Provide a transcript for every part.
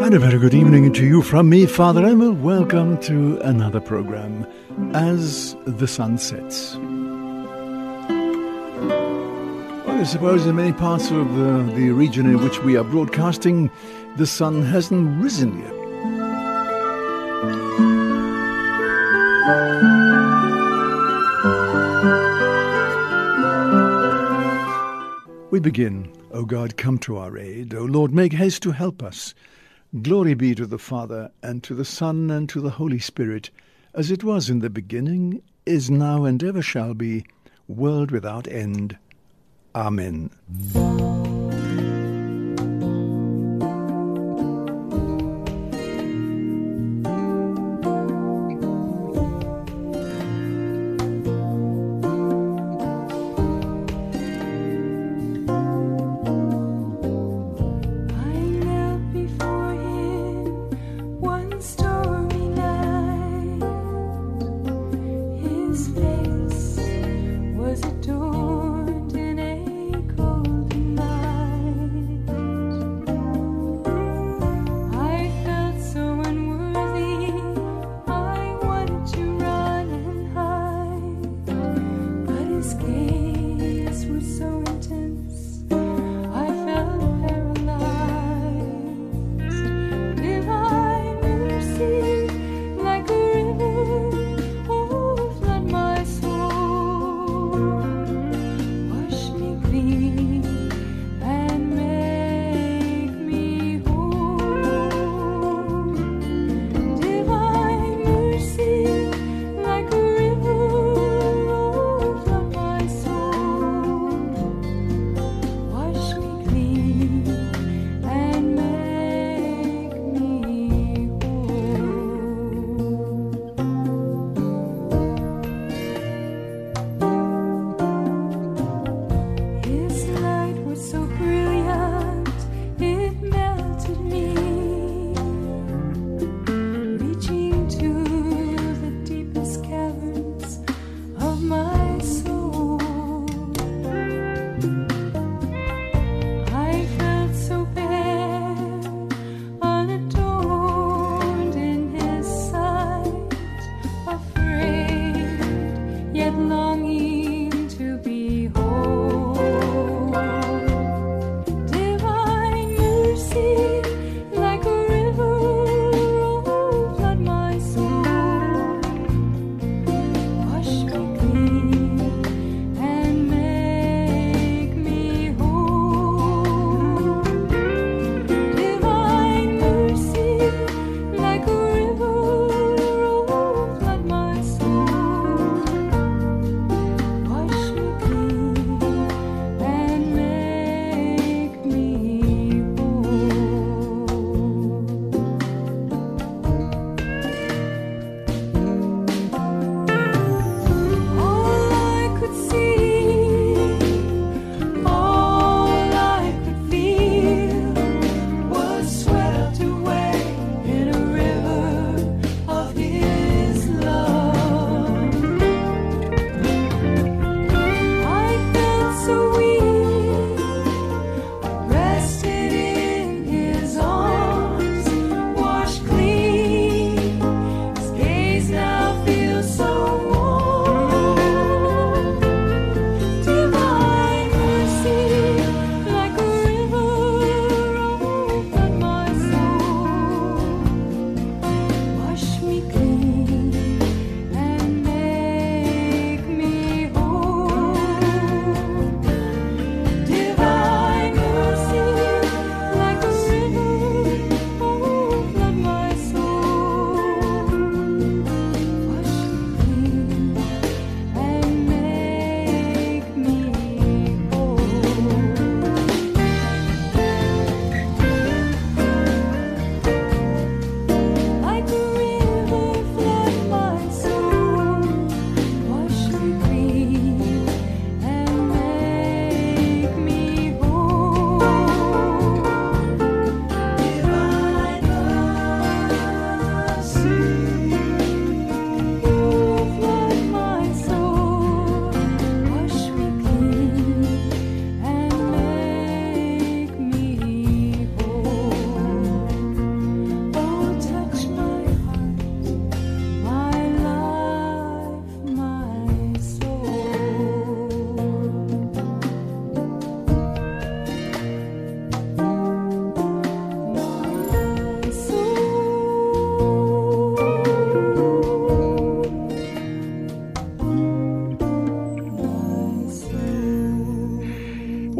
And a very good evening to you from me, Father Emil. Welcome to another program as the sun sets. Well, I suppose in many parts of the region in which we are broadcasting, the sun hasn't risen yet. We begin, O God, come to our aid. O Lord, make haste to help us. Glory be to the Father, and to the Son, and to the Holy Spirit, as it was in the beginning, is now, and ever shall be, world without end. Amen. His face was adorned in a golden light.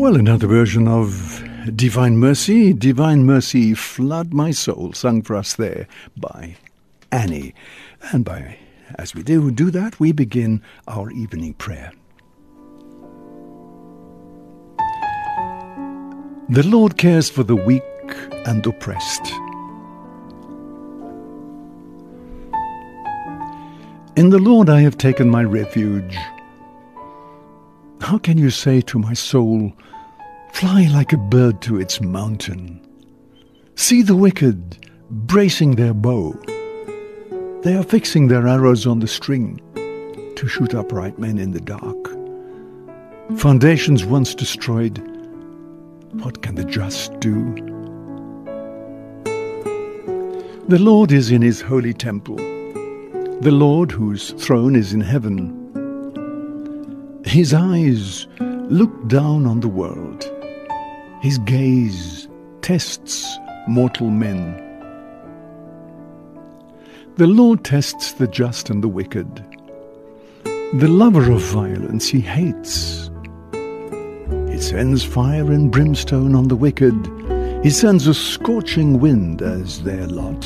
Well, another version of Divine Mercy, Flood My Soul, sung for us there by Annie. And as we do that, we begin our evening prayer. The Lord cares for the weak and oppressed. In the Lord I have taken my refuge. How can you say to my soul, fly like a bird to its mountain? See the wicked bracing their bow. They are fixing their arrows on the string to shoot upright men in the dark. Foundations once destroyed, what can the just do? The Lord is in his holy temple, the Lord whose throne is in heaven. His eyes look down on the world. His gaze tests mortal men. The Lord tests the just and the wicked. The lover of violence he hates. He sends fire and brimstone on the wicked. He sends a scorching wind as their lot.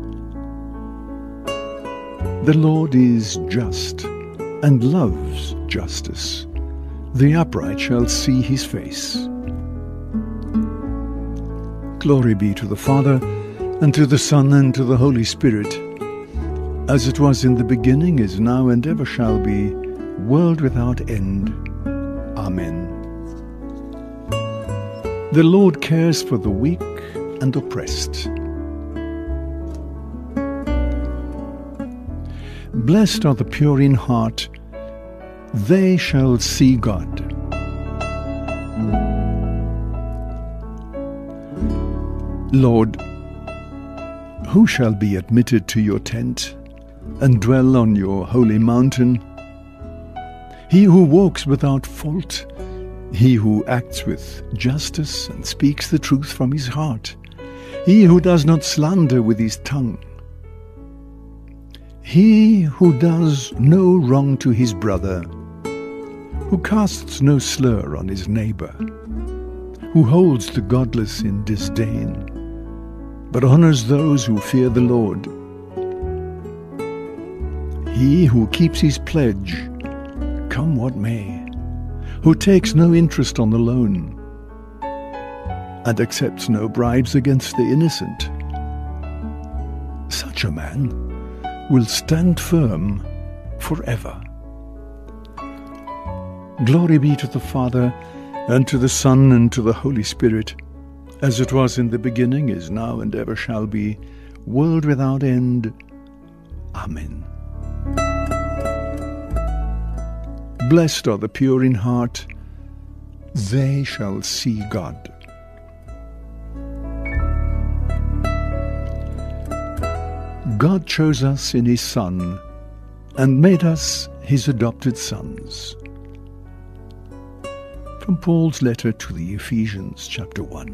The Lord is just and loves justice. The upright shall see his face. Glory be to the Father, and to the Son, and to the Holy Spirit, as it was in the beginning, is now, and ever shall be, world without end. Amen. The Lord cares for the weak and oppressed. Blessed are the pure in heart, they shall see God. Lord, who shall be admitted to your tent and dwell on your holy mountain? He who walks without fault, he who acts with justice and speaks the truth from his heart, he who does not slander with his tongue, he who does no wrong to his brother, who casts no slur on his neighbor, who holds the godless in disdain, but honors those who fear the Lord. He who keeps his pledge, come what may, who takes no interest on the loan, and accepts no bribes against the innocent. Such a man will stand firm forever. Glory be to the Father, and to the Son, and to the Holy Spirit, as it was in the beginning, is now, and ever shall be, world without end. Amen. Blessed are the pure in heart, they shall see God. God chose us in his Son, and made us his adopted sons. From Paul's letter to the Ephesians, chapter 1.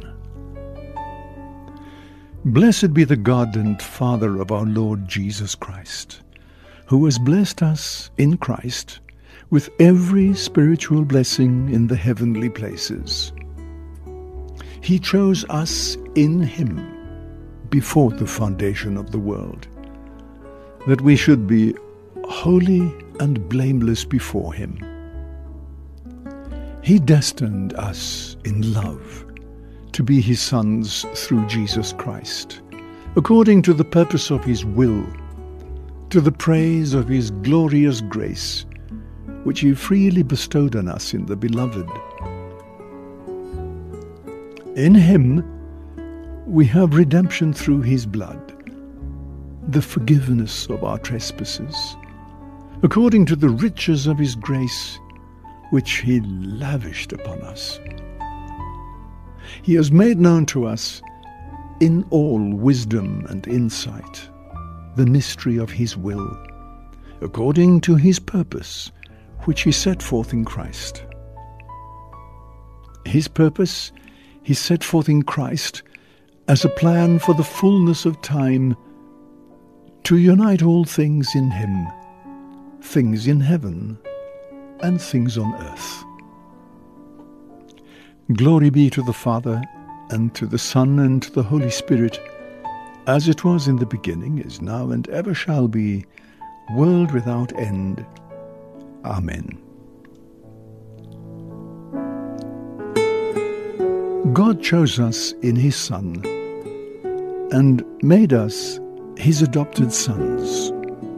Blessed be the God and Father of our Lord Jesus Christ, who has blessed us in Christ with every spiritual blessing in the heavenly places. He chose us in him before the foundation of the world, that we should be holy and blameless before him. He destined us in love to be his sons through Jesus Christ, according to the purpose of his will, to the praise of his glorious grace, which he freely bestowed on us in the Beloved. In him we have redemption through his blood, the forgiveness of our trespasses, according to the riches of his grace, which he lavished upon us. He has made known to us in all wisdom and insight the mystery of his will, according to his purpose, which he set forth in Christ. His purpose he set forth in Christ as a plan for the fullness of time, to unite all things in him, things in heaven and things on earth. Glory be to the Father, and to the Son, and to the Holy Spirit, as it was in the beginning, is now, and ever shall be, world without end. Amen. God chose us in His Son, and made us His adopted sons.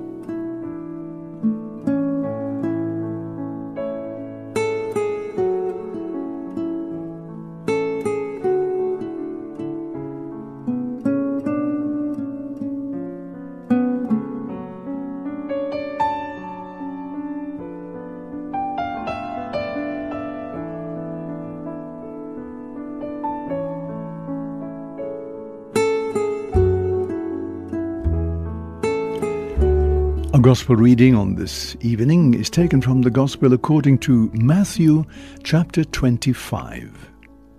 Our Gospel reading on this evening is taken from the Gospel according to Matthew chapter 25.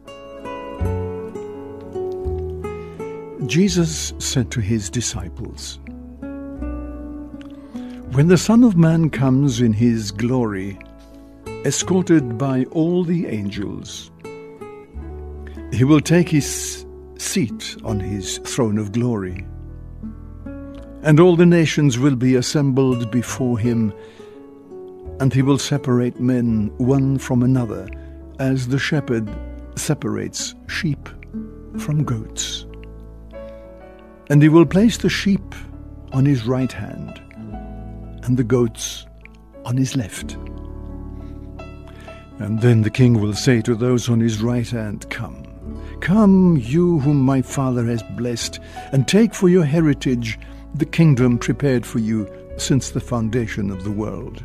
Jesus said to His disciples, "When the Son of Man comes in His glory, escorted by all the angels, He will take His seat on His throne of glory. And all the nations will be assembled before Him, and He will separate men one from another, as the shepherd separates sheep from goats. And He will place the sheep on His right hand, and the goats on His left. And then the King will say to those on His right hand, 'Come, come, you whom my Father has blessed, and take for your heritage the kingdom prepared for you since the foundation of the world.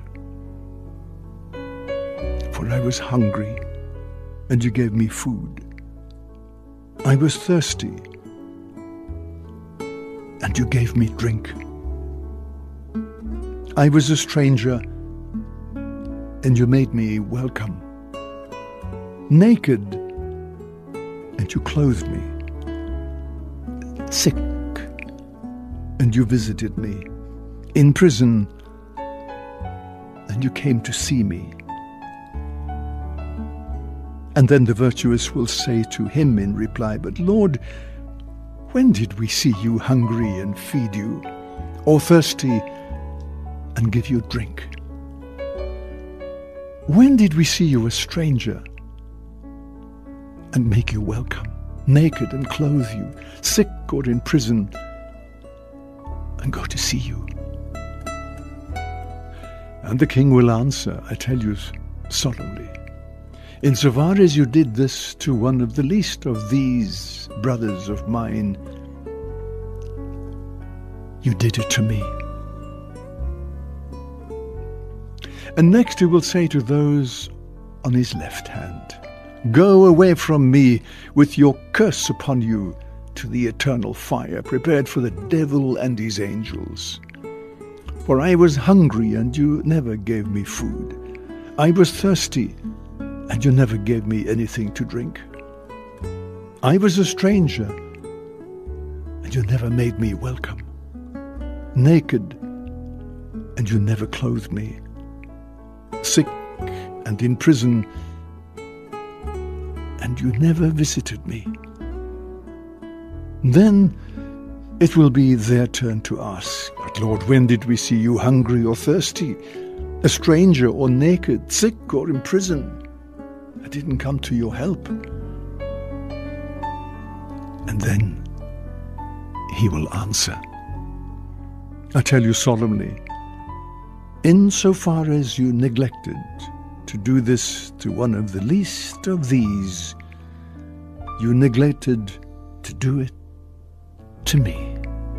For I was hungry, and you gave me food. I was thirsty, and you gave me drink. I was a stranger, and you made me welcome. Naked, and you clothed me. Sick, and you visited me. In prison, and you came to see me.' And then the virtuous will say to Him in reply, 'But Lord, when did we see you hungry and feed you, or thirsty and give you drink? When did we see you a stranger and make you welcome, naked and clothe you, sick or in prison and go to see you?' And the King will answer, I tell you solemnly, 'Insofar as you did this to one of the least of these brothers of mine, you did it to me.' And next He will say to those on His left hand, 'Go away from me with your curse upon you to the eternal fire prepared for the devil and his angels. For I was hungry, and you never gave me food. I was thirsty, and you never gave me anything to drink. I was a stranger, and you never made me welcome. Naked, and you never clothed me. Sick and in prison, and you never visited me.' Then it will be their turn to ask, 'But Lord, when did we see you hungry or thirsty, a stranger or naked, sick or in prison? I didn't come to your help.' And then He will answer, 'I tell you solemnly, insofar as you neglected to do this to one of the least of these, you neglected to do it to me.'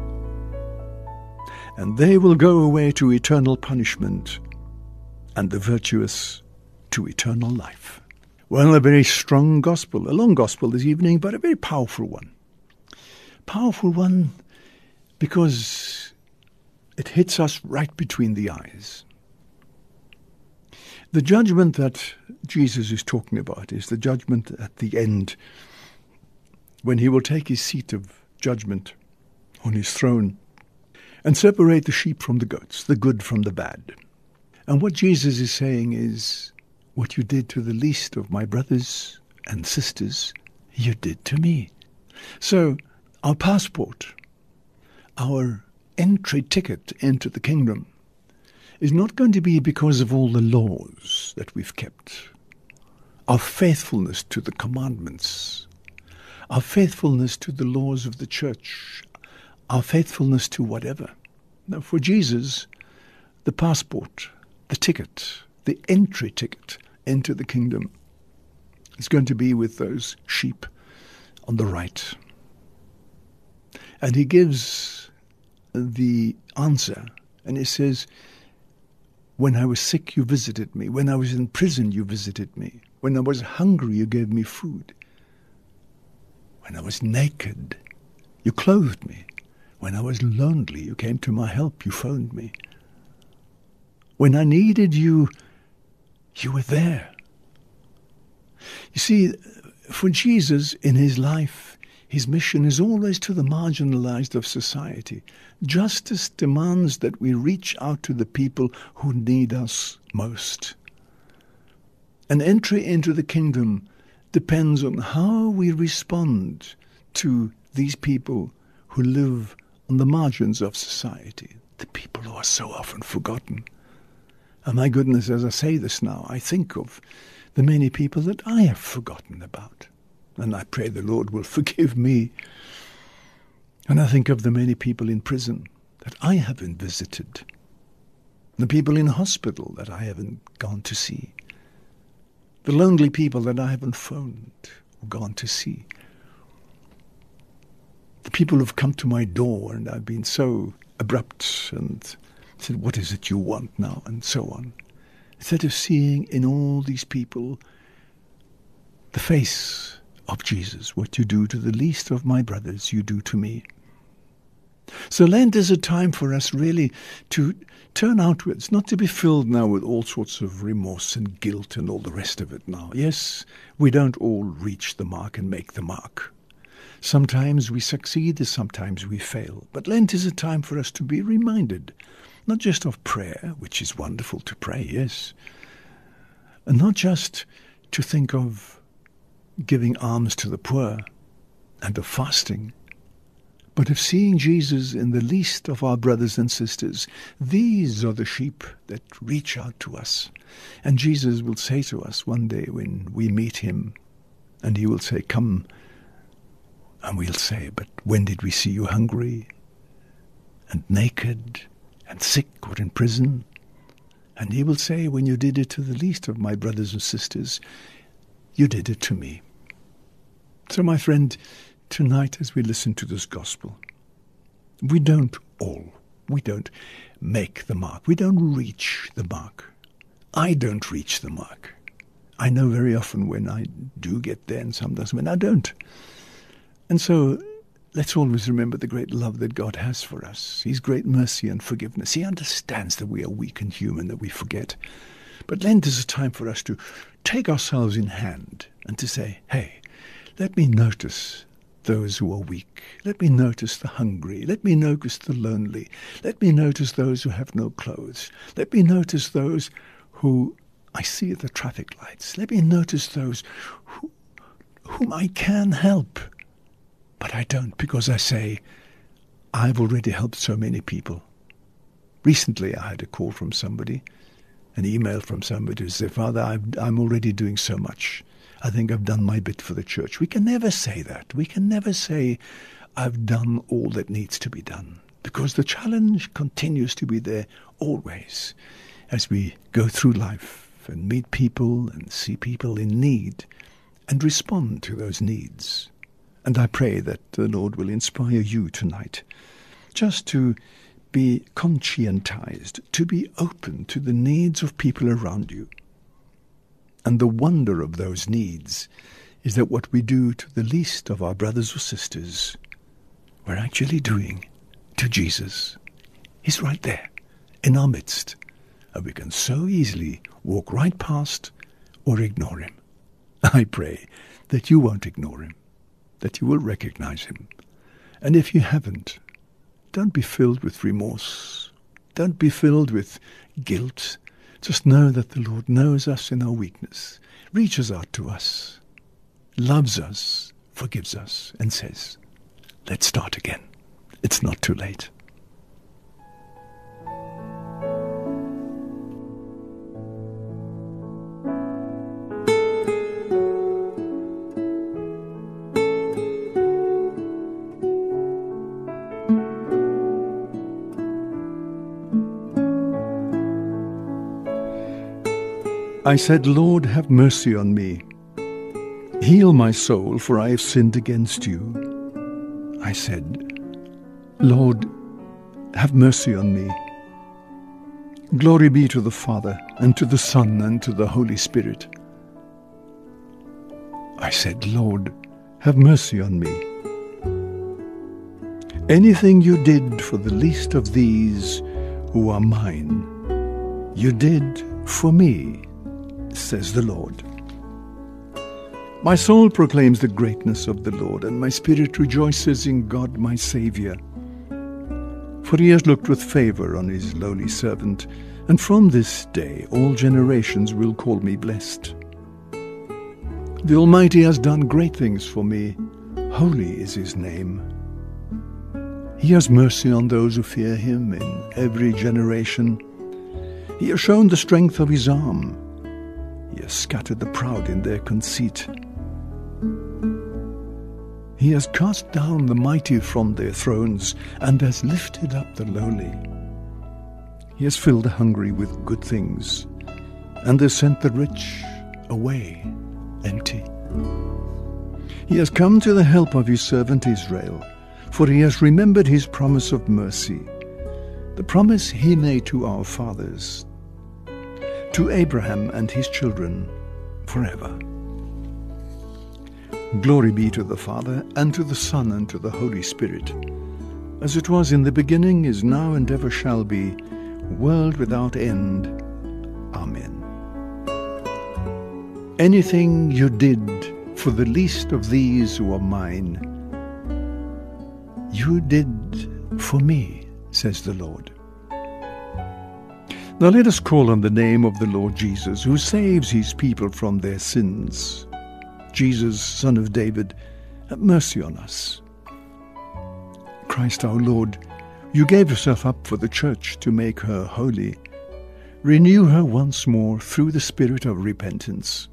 And they will go away to eternal punishment, and the virtuous to eternal life." Well, a very strong gospel, a long gospel this evening, but a very powerful one. Powerful one because it hits us right between the eyes. The judgment that Jesus is talking about is the judgment at the end, when He will take His seat of judgment on His throne and separate the sheep from the goats, the good from the bad. And what Jesus is saying is, what you did to the least of my brothers and sisters, you did to me. So our passport, our entry ticket into the kingdom, is not going to be because of all the laws that we've kept, our faithfulness to the commandments, our faithfulness to the laws of the church, our faithfulness to whatever. Now, for Jesus, the passport, the ticket, the entry ticket into the kingdom is going to be with those sheep on the right. And he gives the answer, and he says, when I was sick, you visited me. When I was in prison, you visited me. When I was hungry, you gave me food. When I was naked, you clothed me. When I was lonely, you came to my help, you phoned me. When I needed you, you were there. You see, for Jesus in his life, his mission is always to the marginalized of society. Justice demands that we reach out to the people who need us most. An entry into the kingdom depends on how we respond to these people who live on the margins of society, the people who are so often forgotten. And my goodness, as I say this now, I think of the many people that I have forgotten about. And I pray the Lord will forgive me. And I think of the many people in prison that I haven't visited, the people in hospital that I haven't gone to see, the lonely people that I haven't phoned or gone to see, the people who've come to my door and I've been so abrupt and said, what is it you want now? And so on. Instead of seeing in all these people the face of Jesus, what you do to the least of my brothers, you do to me. So Lent is a time for us really to turn outwards, not to be filled now with all sorts of remorse and guilt and all the rest of it now. Yes, we don't all reach the mark and make the mark. Sometimes we succeed, sometimes we fail. But Lent is a time for us to be reminded, not just of prayer, which is wonderful to pray, yes, and not just to think of giving alms to the poor and of fasting, but of seeing Jesus in the least of our brothers and sisters. These are the sheep that reach out to us. And Jesus will say to us one day when we meet him, and he will say, come. And we'll say, but when did we see you hungry and naked and sick or in prison? And he will say, when you did it to the least of my brothers and sisters, you did it to me. So, my friend, tonight as we listen to this gospel, we don't make the mark. We don't reach the mark. I don't reach the mark. I know very often when I do get there and sometimes when I don't. And so let's always remember the great love that God has for us, his great mercy and forgiveness. He understands that we are weak and human, that we forget. But Lent is a time for us to take ourselves in hand and to say, hey, let me notice those who are weak. Let me notice the hungry. Let me notice the lonely. Let me notice those who have no clothes. Let me notice those who I see at the traffic lights. Let me notice those whom I can help. But I don't, because I say, I've already helped so many people. Recently I had a call from somebody, an email from somebody who said, Father, I'm already doing so much. I think I've done my bit for the church. We can never say that. We can never say, I've done all that needs to be done. Because the challenge continues to be there always as we go through life and meet people and see people in need and respond to those needs. And I pray that the Lord will inspire you tonight just to be conscientized, to be open to the needs of people around you. And the wonder of those needs is that what we do to the least of our brothers or sisters, we're actually doing to Jesus. He's right there in our midst, and we can so easily walk right past or ignore him. I pray that you won't ignore him, that you will recognize him. And if you haven't, don't be filled with remorse. Don't be filled with guilt. Just know that the Lord knows us in our weakness, reaches out to us, loves us, forgives us, and says, let's start again. It's not too late. I said, Lord, have mercy on me. Heal my soul, for I have sinned against you. I said, Lord, have mercy on me. Glory be to the Father, and to the Son, and to the Holy Spirit. I said, Lord, have mercy on me. Anything you did for the least of these who are mine, you did for me, says the Lord. My soul proclaims the greatness of the Lord, and my spirit rejoices in God my Saviour. For he has looked with favour on his lowly servant, and from this day all generations will call me blessed. The Almighty has done great things for me. Holy is his name. He has mercy on those who fear him in every generation. He has shown the strength of his arm. He has scattered the proud in their conceit. He has cast down the mighty from their thrones and has lifted up the lowly. He has filled the hungry with good things and has sent the rich away empty. He has come to the help of his servant Israel, for he has remembered his promise of mercy, the promise he made to our fathers, to Abraham and his children forever. Glory be to the Father, and to the Son, and to the Holy Spirit, as it was in the beginning, is now, and ever shall be, world without end. Amen. Anything you did for the least of these who are mine, you did for me, says the Lord. Now let us call on the name of the Lord Jesus, who saves his people from their sins. Jesus, Son of David, have mercy on us. Christ our Lord, you gave yourself up for the church to make her holy. Renew her once more through the spirit of repentance.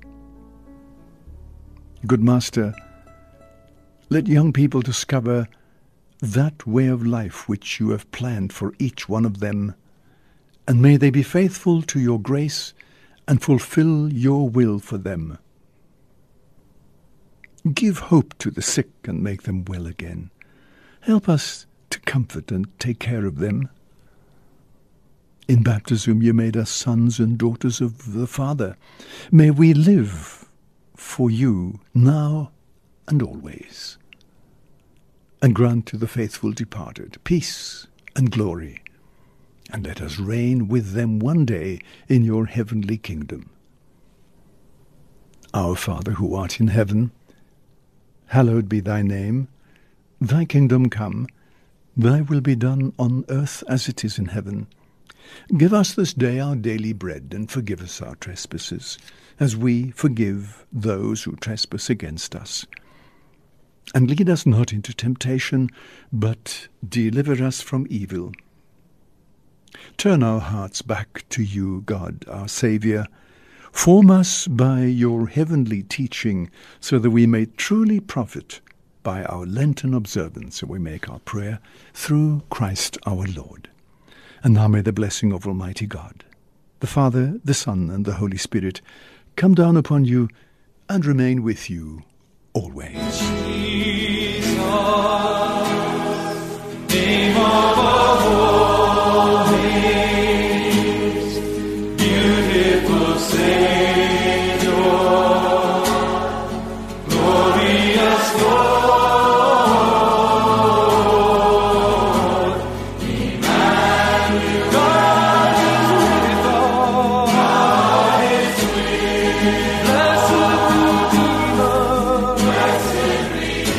Good Master, let young people discover that way of life which you have planned for each one of them, and may they be faithful to your grace and fulfill your will for them. Give hope to the sick and make them well again. Help us to comfort and take care of them. In baptism you made us sons and daughters of the Father. May we live for you now and always. And grant to the faithful departed peace and glory, and let us reign with them one day in your heavenly kingdom. Our Father who art in heaven, hallowed be thy name. Thy kingdom come, thy will be done on earth as it is in heaven. Give us this day our daily bread, and forgive us our trespasses, as we forgive those who trespass against us. And lead us not into temptation, but deliver us from evil. Turn our hearts back to you, God, our Saviour. Form us by your heavenly teaching, so that we may truly profit by our Lenten observance. And we make our prayer through Christ our Lord. And now may the blessing of Almighty God, the Father, the Son, and the Holy Spirit come down upon you and remain with you always. Jesus, name of our holiness, beautiful Savior, glorious Lord, Emmanuel, God is with us, blessed Redeemer, blessed Redeemer.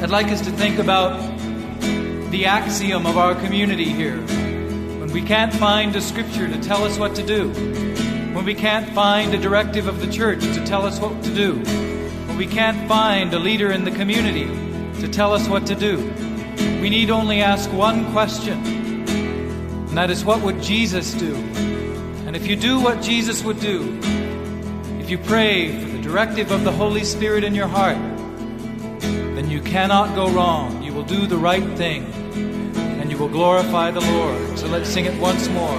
I'd like us to think about the axiom of our community here. When we can't find a scripture to tell us what to do, when we can't find a directive of the church to tell us what to do, when we can't find a leader in the community to tell us what to do, we need only ask one question, and that is, what would Jesus do? And if you do what Jesus would do, if you pray for the directive of the Holy Spirit in your heart, then you cannot go wrong. You will do the right thing, and you will glorify the Lord. So let's sing it once more.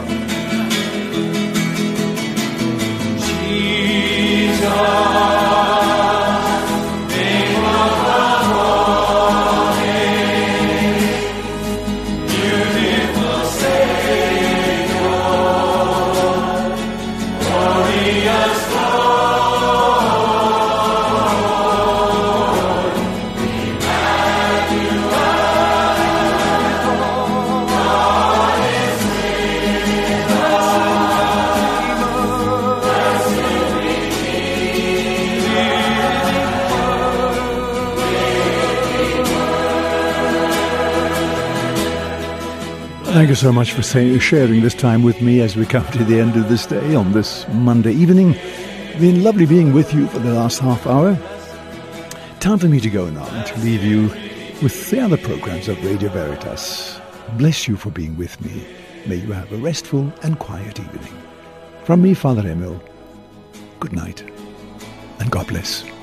Thank you so much for sharing this time with me as we come to the end of this day on this Monday evening. It's been lovely being with you for the last half hour. Time for me to go now and to leave you with the other programs of Radio Veritas. Bless you for being with me. May you have a restful and quiet evening. From me, Father Emil, good night and God bless.